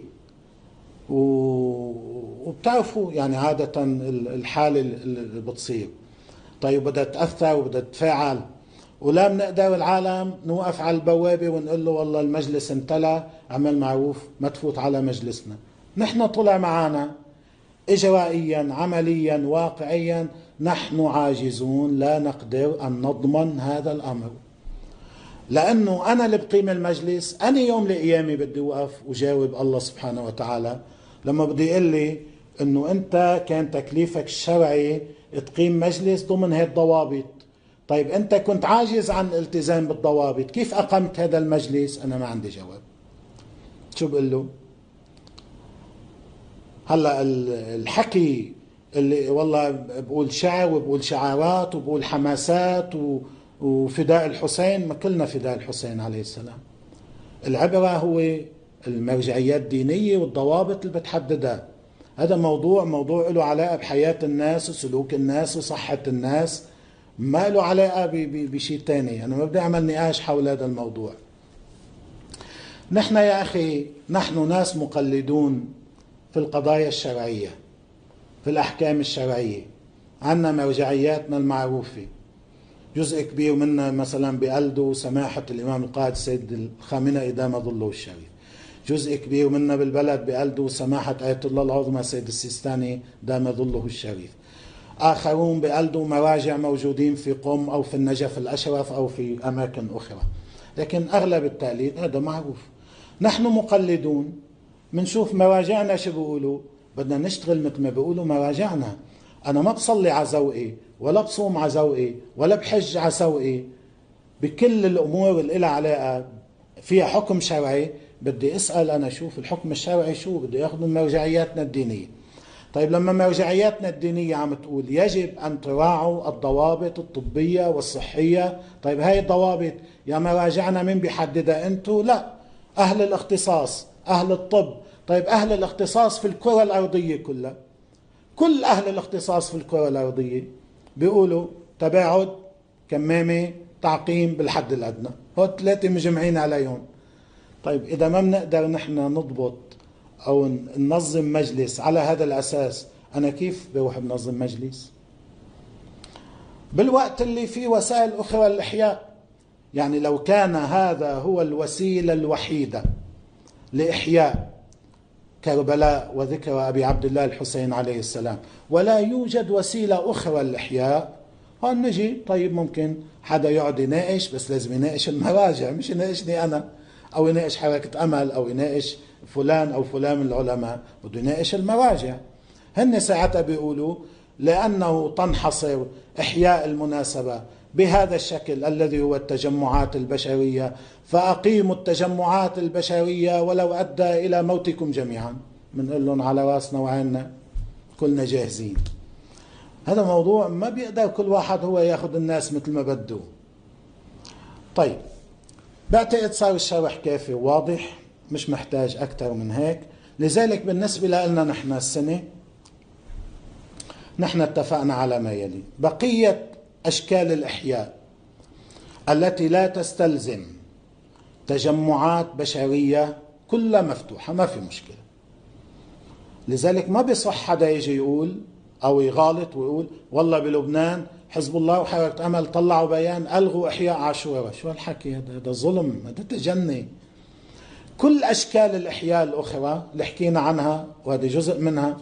وبتعرفوا يعني عادة الحالة اللي بتصير. طيب بدها تأثر وبدها تتفاعل، ولا بنقدر العالم نوقف على البوابة ونقول له والله المجلس امتلأ اعمل معروف ما تفوت على مجلسنا. نحن طلع معنا إجرائيا عمليا واقعيا نحن عاجزون، لا نقدر أن نضمن هذا الأمر، لأنه أنا اللي بقيم المجلس أنا يوم لقيامي بدي وقف وجاوب الله سبحانه وتعالى لما بدي يقول لي أنه أنت كان تكليفك الشرعي تقيم مجلس ضمن هذه الضوابط. طيب أنت كنت عاجز عن الالتزام بالضوابط، كيف أقمت هذا المجلس؟ أنا ما عندي جواب. شو بقول له؟ هلا الحكي اللي والله بقول شعر وبقول شعارات وبقول حماسات وفداء الحسين، ما كلنا فداء الحسين عليه السلام، العبرة هو المرجعيات الدينية والضوابط اللي بتحددها. هذا موضوع له علاقة بحياة الناس وسلوك الناس وصحة الناس، ما له علاقة بشيء تاني. أنا ما بدي أعمل نقاش حول هذا الموضوع. نحن يا أخي نحن ناس مقلدون في القضايا الشرعية، في الأحكام الشرعية، عنا مرجعياتنا المعروفة، جزء كبير منا مثلا بقلده سماحة الإمام القائد السيد الخامنئي دام ظله الشريف، جزء كبير منا بالبلد بقلده سماحة آية الله العظمى سيد السيستاني دام ظله الشريف، آخرون بقلدوا مراجع موجودين في قم أو في النجف الأشرف أو في أماكن أخرى. لكن أغلب التقليد هذا معروف. نحن مقلدون، منشوف مراجعنا شو بيقولوا، بدنا نشتغل مثل ما بيقولوا مراجعنا. أنا ما بصلي على ذوقي ولا بصوم على ذوقي ولا بحج على ذوقي. بكل الأمور اللي لها علاقة فيها حكم شرعي بدي أسأل أنا شوف الحكم الشرعي شو، بدي أخذ من مرجعياتنا الدينية. طيب لما مرجعياتنا الدينية عم تقول يجب أن تراعوا الضوابط الطبية والصحية، طيب هاي الضوابط يا مراجعنا من بيحددها؟ أنتوا؟ لا، أهل الاختصاص، أهل الطب. طيب أهل الاختصاص في الكرة الأرضية كلها، كل أهل الاختصاص في الكرة الأرضية بيقولوا تباعد، كمامة، تعقيم بالحد الأدنى، هو 3 مجمعين عليهم. طيب إذا ما بنقدر نحن نضبط أو ننظم مجلس على هذا الأساس، أنا كيف بروح بنظم مجلس؟ بالوقت اللي فيه وسائل أخرى للإحياء. يعني لو كان هذا هو الوسيلة الوحيدة لإحياء كربلاء وذكرى أبي عبد الله الحسين عليه السلام، ولا يوجد وسيلة أخرى للإحياء، هون نجي طيب ممكن حدا يقعد يناقش، بس لازم يناقش المراجع، مش يناقشني أنا أو يناقش حركة أمل أو يناقش فلان أو فلان من العلماء، بده يناقش المراجع. هن ساعتها بيقولوا لأنه تنحصر إحياء المناسبة بهذا الشكل الذي هو التجمعات البشرية، فأقيموا التجمعات البشرية ولو أدى إلى موتكم جميعا. بنقول لهم على راسنا وعيننا، كلنا جاهزين. هذا موضوع ما بيقدر كل واحد هو ياخذ الناس مثل ما بده. طيب بعتقد صار الشرح كافي وواضح، مش محتاج أكثر من هيك. لذلك بالنسبة لنا نحن السنة نحن اتفقنا على ما يلي: بقية أشكال الإحياء التي لا تستلزم تجمعات بشرية كلها مفتوحة، ما في مشكلة. لذلك ما بيصح حدا يجي يقول أو يغالط ويقول والله بلبنان حزب الله وحركة أمل طلعوا بيان ألغوا إحياء عاشوراء. شو هالحكي هذا ظلم، هذا تجني. كل أشكال الإحياء الأخرى اللي حكينا عنها وهذا جزء منها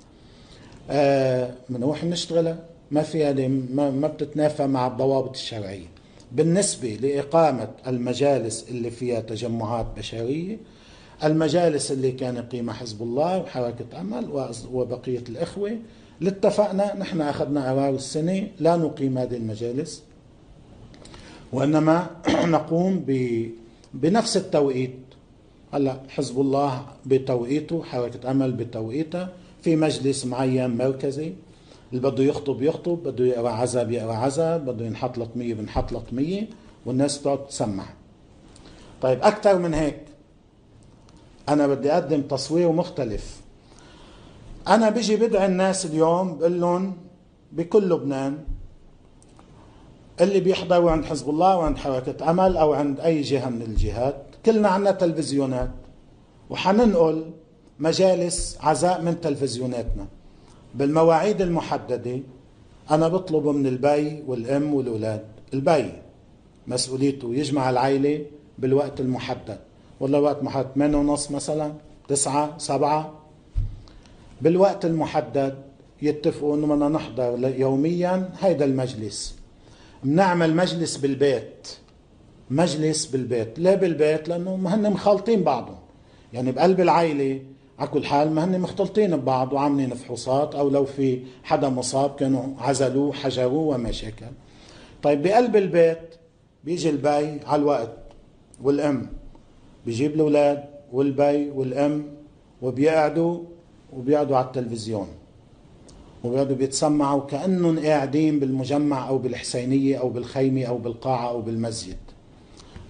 بنروح نشتغلها، ما في هذه، ما بتتنافى مع الضوابط الشرعية. بالنسبة لإقامة المجالس اللي فيها تجمعات بشرية، المجالس اللي كان يقيمها حزب الله وحركة أمل وبقية الإخوة اللي اتفقنا، نحن أخذنا قرار السنة لا نقيم هذه المجالس، وإنما نقوم بنفس التوقيت. هلا حزب الله بتوقيته، حركة أمل بتوقيتها، في مجلس معين مركزي، اللي بده يخطب، بده يقرأ عزا بيقرأ عزا، بده ينحط لطمية بنحط لطمية، والناس بتقعد تسمع. طيب أكثر من هيك أنا بدي أقدم تصوير مختلف. أنا بيجي بدعي الناس اليوم بقول لهم بكل لبنان اللي بيحضروا عند حزب الله وعند حركة أمل أو عند أي جهة من الجهات، كلنا عنا تلفزيونات وحننقل مجالس عزاء من تلفزيوناتنا بالمواعيد المحددة. أنا بطلب من البي والأم والأولاد، البي مسؤوليته يجمع العائلة بالوقت المحدد، والله وقت محدد 8:30 مثلا 9 7 بالوقت المحدد، يتفقوا انه بدنا نحضر يوميا هيدا المجلس. بنعمل مجلس بالبيت، مجلس بالبيت. ليه بالبيت؟ لانه ما هن مخالطين بعضهم، يعني بقلب العائلة على كل حال ما هن مختلطين ببعض وعاملين فحوصات، او لو في حدا مصاب كانوا عزلوه حجروه وما شاكل. طيب بقلب البيت بيجي البي على الوقت والام، بيجيب الاولاد والبي والام وبيقعدوا على التلفزيون وبيقعدوا بيتسمعوا كأنهم قاعدين بالمجمع أو بالحسينية أو بالخيمة أو بالقاعة أو بالمسجد.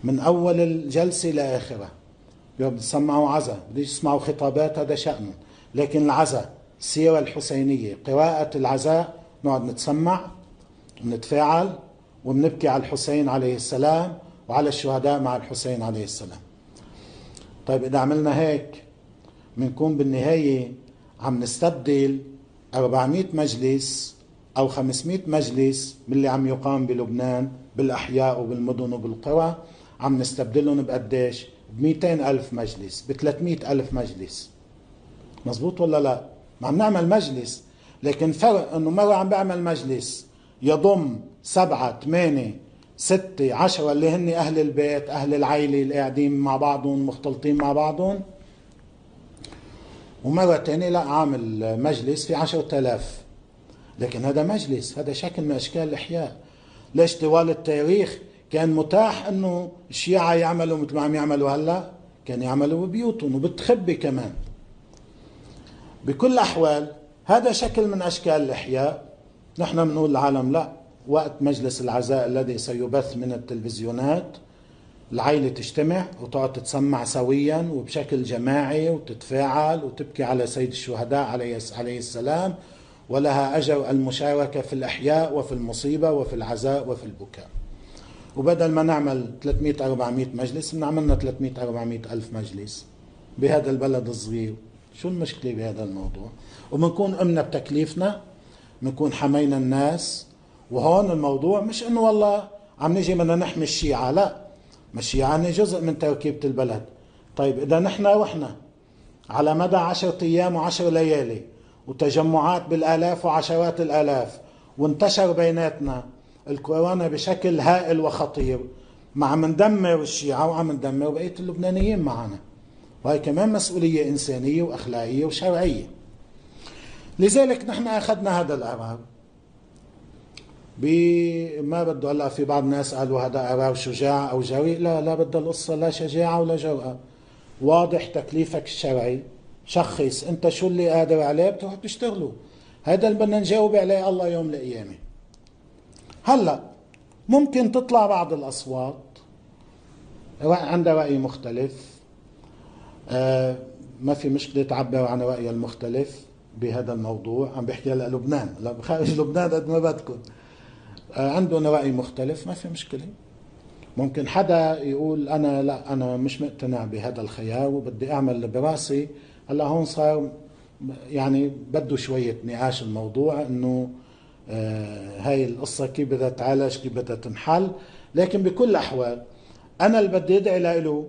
من أول الجلسة لآخرها. بده يسمعوا عزاء، بده يسمعوا خطابات، هذا شأنهم. لكن العزاء، السيرة الحسينية، قراءة العزاء، نقعد نتسمع ونتفاعل وبنبكي على الحسين عليه السلام وعلى الشهداء مع الحسين عليه السلام. طيب إذا عملنا هيك بنكون بالنهاية عم نستبدل 400 مجلس أو 500 مجلس من اللي عم يقام بلبنان بالأحياء وبالمدن وبالقرى، عم نستبدلهم بقديش؟ ب200 ألف مجلس، ب300 ألف مجلس. مزبوط ولا لا؟ ما عم نعمل مجلس، لكن فرق انه مرة عم بعمل مجلس يضم 7 8 6 10 اللي هن اهل البيت، اهل العائلة اللي قاعدين مع بعضهم مختلطين مع بعضهم، ومرة تانية لا عامل مجلس في 10,000. لكن هذا مجلس، هذا شكل من اشكال الاحياء. ليش طوال التاريخ كان متاح انه الشيعة يعملوا مثل ما عم يعملوا هلا؟ كان يعملوا ببيوتهم وبتخبي كمان. بكل الاحوال هذا شكل من اشكال الاحياء. نحن بنقول للعالم لا، وقت مجلس العزاء الذي سيبث من التلفزيونات العائلة تجتمع وتقعد تتسمع سويا وبشكل جماعي وتتفاعل وتبكي على سيد الشهداء عليه السلام، ولها أجر المشاركة في الإحياء وفي المصيبة وفي العزاء وفي البكاء. وبدل ما نعمل 300-400 مجلس بنعملنا 300-400 ألف مجلس بهذا البلد الصغير. شو المشكلة بهذا الموضوع؟ ومنكون قمنا بتكليفنا، منكون حمينا الناس. وهون الموضوع مش انه والله عم نجي بدنا نحمي الشيعة، لا، ما الشيعة هن جزء من تركيبة البلد. طيب إذا نحن رحنا على مدى 10 أيام و10 ليالي وتجمعات بالآلاف وعشرات الآلاف وانتشر بيناتنا الكورونا بشكل هائل وخطير، ما عم ندمر الشيعة وعم ندمر بقية اللبنانيين معنا، وهي كمان مسؤولية إنسانية وأخلاقية وشرعية. لذلك نحن أخذنا هذا القرار. ما بده هلا في بعض الناس قالوا هذا قرار شجاع أو جريء. لا بدها القصة لا شجاعة ولا جرأة. واضح تكليفك الشرعي، شخص أنت شو اللي قادر عليه بتروح تشتغله. هذا اللي بدنا نجاوب عليه الله يوم القيامة. هلا ممكن تطلع بعض الأصوات عندها رأي مختلف، ما في مشكلة تعبر عن رأيها المختلف بهذا الموضوع. عم بحكي هلا لبنان، لا بخارج لبنان قد ما بدكم عندنا رأي مختلف، ما في مشكلة. ممكن حدا يقول أنا مش مقتنع بهذا الخيار وبدي أعمل براسي. هلا هون صار يعني بده شوية نقاش الموضوع، إنه هاي القصة كيف بدها تعالج، كيف بدها تنحل. لكن بكل الأحوال أنا اللي بدي أدعي له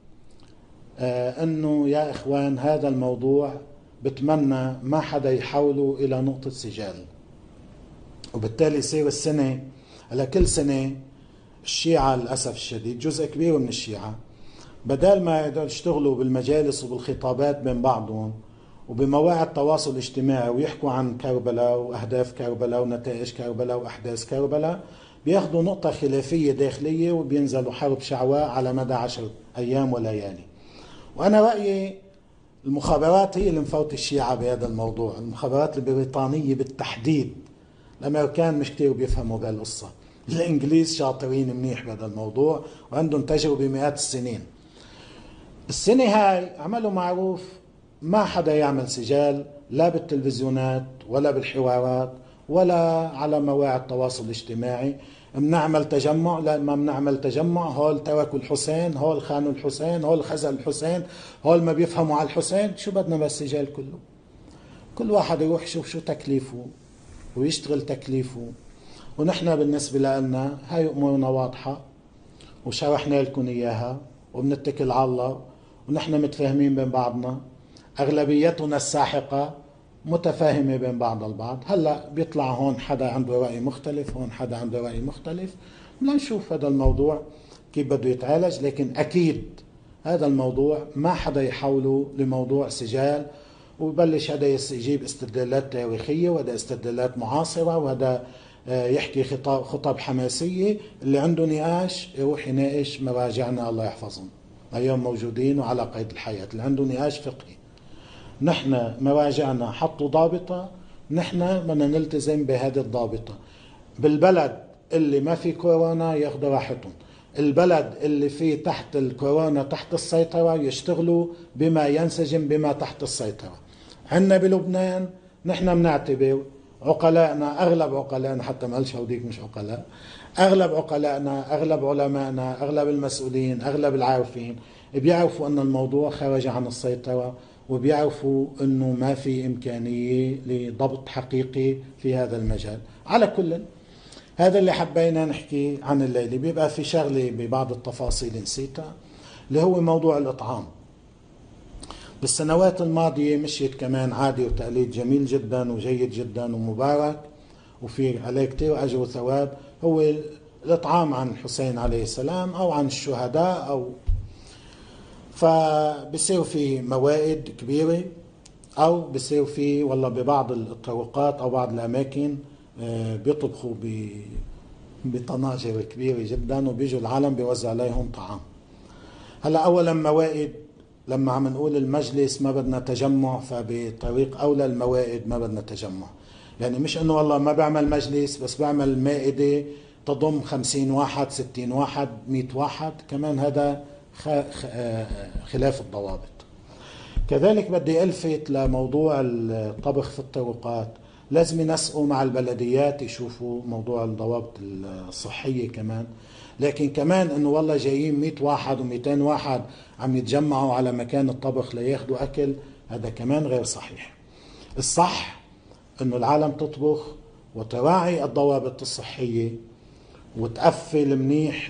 انه يا اخوان هذا الموضوع بتمنى ما حدا يحوله الى نقطة سجال، وبالتالي يصير السنة على كل سنة الشيعة للأسف الشديد جزء كبير من الشيعة بدل ما يشتغلوا بالمجالس وبالخطابات بين بعضهم وبمواعظ التواصل الاجتماعي ويحكوا عن كربلاء وأهداف كربلاء ونتائج كربلاء وأحداث كربلاء، بياخذوا نقطة خلافية داخلية وبينزلوا حرب شعواء على مدى 10 أيام وليالي. وأنا رأيي المخابرات هي اللي مفوت الشيعة بهذا الموضوع، المخابرات البريطانية بالتحديد. الأمريكان مش كتير بيفهموا بهالقصة، الإنجليز شاطرين منيح بهذا الموضوع وعندهم تجربة مئات السنين. السنة هاي عملوا معروف ما حدا يعمل سجال لا بالتلفزيونات ولا بالحوارات ولا على مواقع التواصل الاجتماعي. بنعمل تجمع، لا ما بنعمل تجمع، هول تركوا الحسين، هول خانوا الحسين، هول خزل الحسين، هول ما بيفهموا على الحسين. شو بدنا بالسجال كله؟ كل واحد يروح يشوف شو تكليفه ويشتغل تكليفه. ونحن بالنسبة لنا هاي أمورنا واضحة وشرحنا لكم إياها وبنتكل على الله، ونحن متفاهمين بين بعضنا، أغلبيتنا الساحقة متفاهمة بين بعض البعض. هلأ بيطلع هون حدا عنده رأي مختلف، هون حدا عنده رأي مختلف، بدنا نشوف هذا الموضوع كيف بده يتعالج. لكن أكيد هذا الموضوع ما حدا يحوله لموضوع سجال ويبلش هذا يجيب استدلالات تاريخية وهذا استدلالات معاصرة وهذا يحكي خطب حماسية. اللي عنده نقاش يروح يناقش مراجعنا الله يحفظهم، اليوم موجودين وعلى قيد الحياة. اللي عنده نقاش فقهي، نحن مراجعنا حطوا ضابطة، نحن بدنا نلتزم بهذه الضابطة. بالبلد اللي ما في كورونا ياخذوا راحتهم، البلد اللي فيه تحت الكورونا تحت السيطرة يشتغلوا بما ينسجم بما تحت السيطرة. عندنا بلبنان نحن بنعتبر عقلائنا، أغلب عقلائنا، حتى ما قالش هوديك مش عقلاء، أغلب عقلائنا، أغلب علمائنا، أغلب المسؤولين، أغلب العارفين بيعرفوا أن الموضوع خرج عن السيطرة، وبيعرفوا أنه ما في إمكانية لضبط حقيقي في هذا المجال. على كل هذا اللي حبينا نحكي عن الليلة. بيبقى في شغلة ببعض التفاصيل نسيتها، اللي هو موضوع الإطعام. بالسنوات الماضية مشيت كمان عادي وتقليد جميل جدا وجيد جدا ومبارك وفي عليه كتير أجر وثواب، هو الإطعام عن الحسين عليه السلام أو عن الشهداء، أو فبصير في موائد كبيرة، أو بصير في والله ببعض الطرقات أو بعض الأماكن بيطبخوا بطناجر كبيرة جدا وبيجوا العالم بيوزع عليهم طعام. هلا أولا موائد، لما عم نقول المجلس ما بدنا تجمع، فبطريق أولى الموائد ما بدنا تجمع. يعني مش انه والله ما بعمل مجلس بس بعمل مائدة تضم 50 واحد 60 واحد 100 واحد، كمان هذا خلاف الضوابط. كذلك بدي ألفت لموضوع الطبخ في الطرقات، لازم ينسقوا مع البلديات يشوفوا موضوع الضوابط الصحية كمان. لكن كمان انه والله جايين 100 واحد و200 واحد عم يتجمعوا على مكان الطبخ لياخدوا اكل، هذا كمان غير صحيح. الصح انه العالم تطبخ وتراعي الضوابط الصحية وتقفل منيح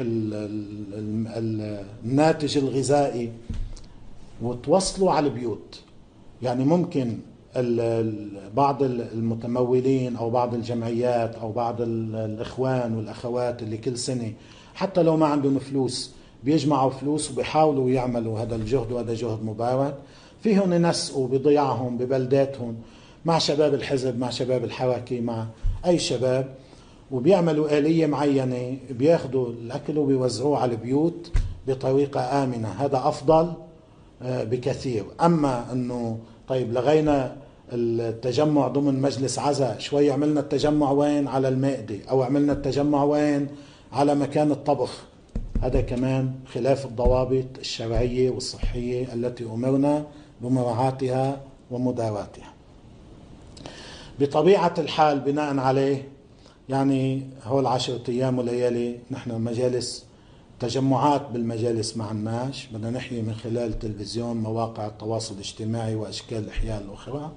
الناتج الغذائي وتوصلوا على البيوت. يعني ممكن بعض المتمولين أو بعض الجمعيات أو بعض الإخوان والأخوات اللي كل سنة حتى لو ما عندهم فلوس بيجمعوا فلوس وبيحاولوا يعملوا هذا الجهد، وهذا جهد مبارك، فيهم ينسقوا بضيعهم ببلداتهم مع شباب الحزب، مع شباب الحركة، مع أي شباب، وبيعملوا آلية معينة، بياخدوا الأكل وبيوزعوه على البيوت بطريقة آمنة. هذا أفضل بكثير. أما أنه طيب لغينا التجمع ضمن مجلس عزاء، شوي عملنا التجمع وين؟ على المائدة، أو عملنا التجمع وين؟ على مكان الطبخ، هذا كمان خلاف الضوابط الشرعية والصحية التي أمرنا بمراعاتها ومداراتها. بطبيعة الحال بناء عليه يعني هول 10 أيام وليالي نحن مجالس تجمعات بالمجالس ما عناش، بدنا نحيي من خلال التلفزيون، مواقع التواصل الاجتماعي وأشكال الإحياء الأخرى.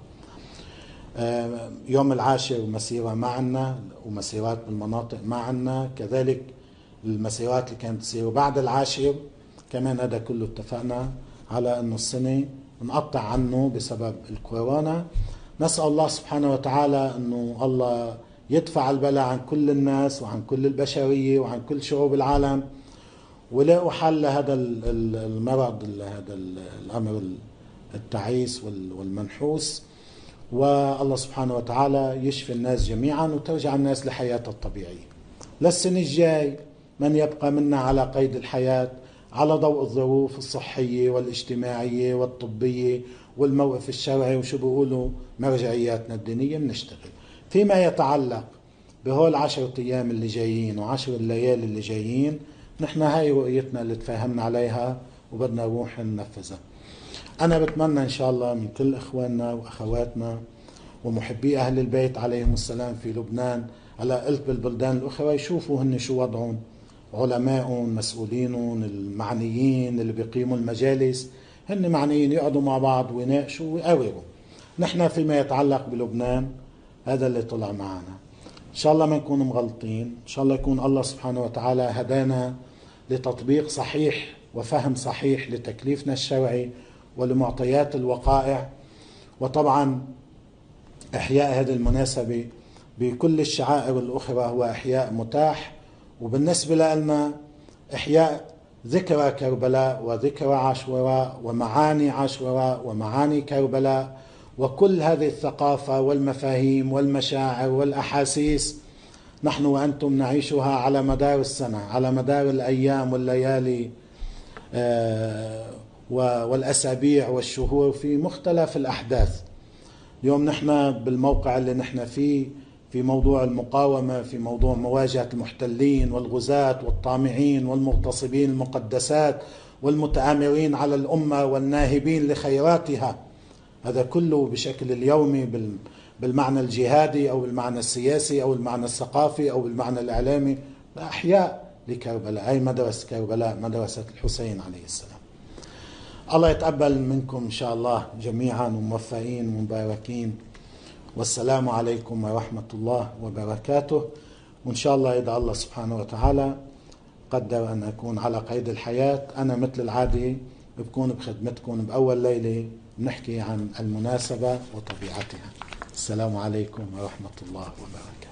يوم 10 مسيرة ما عنا، ومسيرات بالمناطق ما عنا، كذلك المسيرات اللي كانت تصير بعد 10 كمان هذا كله اتفقنا على أنه السنة نقطع عنه بسبب الكورونا. نسأل الله سبحانه وتعالى أنه الله يدفع البلاء عن كل الناس وعن كل البشرية وعن كل شعوب العالم، ولاقوا حل لهذا المرض، هذا الأمر التعيس والمنحوس، والله سبحانه وتعالى يشفي الناس جميعا وترجع الناس لحياتها الطبيعية. للسنة الجاي من يبقى منا على قيد الحياة على ضوء الظروف الصحية والاجتماعية والطبية والموقف الشرعي وشو بيقولوا مرجعياتنا الدينية بنشتغل. فيما يتعلق بهول 10 أيام اللي جايين و10 الليالي اللي جايين، نحن هاي رؤيتنا اللي تفاهمنا عليها وبدنا نروح ننفذها. أنا بتمنى إن شاء الله من كل إخواننا وأخواتنا ومحبي أهل البيت عليهم السلام في لبنان على قلب البلدان الأخرى يشوفوا هن شو وضعهم، علمائهم، مسؤولينهم، المعنيين اللي بيقيموا المجالس، هن معنيين يقعدوا مع بعض ويناقشوا ويقرروا. نحن فيما يتعلق بلبنان هذا اللي طلع معنا. إن شاء الله ما نكون مغلطين، إن شاء الله يكون الله سبحانه وتعالى هدانا لتطبيق صحيح وفهم صحيح لتكليفنا الشرعي ولمعطيات الوقائع، وطبعا إحياء هذه المناسبة بكل الشعائر الأخرى هو إحياء متاح. وبالنسبة لنا إحياء ذكرى كربلاء وذكرى عاشوراء ومعاني عاشوراء ومعاني كربلاء وكل هذه الثقافة والمفاهيم والمشاعر والأحاسيس نحن وأنتم نعيشها على مدار السنة، على مدار الأيام والليالي والأسابيع والشهور في مختلف الأحداث. اليوم نحن بالموقع اللي نحن فيه في موضوع المقاومة، في موضوع مواجهة المحتلين والغزاة والطامعين والمغتصبين المقدسات والمتآمرين على الأمة والناهبين لخيراتها. هذا كله بشكل اليومي بالمعنى الجهادي أو بالمعنى السياسي أو بالمعنى الثقافي أو بالمعنى الإعلامي، أحياء لكربلاء. هي مدرسة كربلاء، مدرسة الحسين عليه السلام. الله يتقبل منكم إن شاء الله جميعا، وموفقين ومباركين. والسلام عليكم ورحمة الله وبركاته. وإن شاء الله إذا الله سبحانه وتعالى قدر أن أكون على قيد الحياة، أنا مثل العادة بكون بخدمتكم بأول ليلة بنحكي عن المناسبة وطبيعتها. السلام عليكم ورحمة الله وبركاته.